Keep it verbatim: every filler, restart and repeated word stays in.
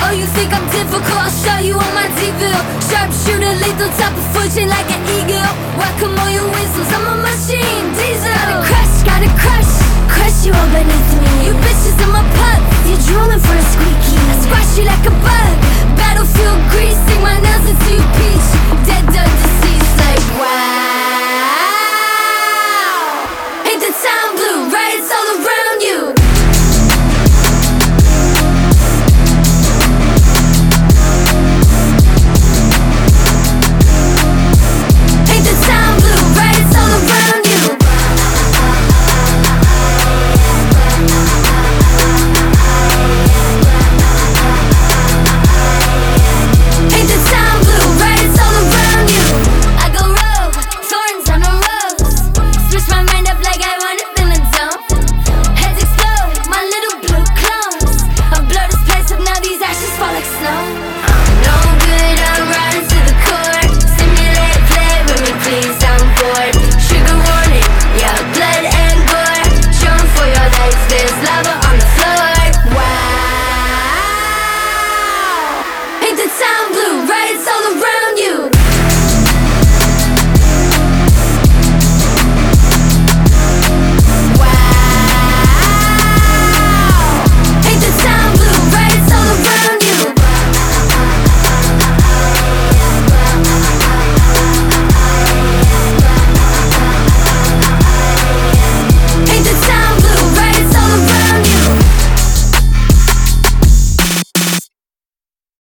Oh, you think I'm difficult? I'll show you on my T-bill. Sharpshooter, lethal, top of foot chain like an eagle. Welcome all your whistles, I'm a machine, diesel. Gotta crush, gotta crush, crush you all beneath me. You bitches in my pup, you're drooling for a squeaky. I squash you like a bug, battlefield grease, sink my nails into your peach.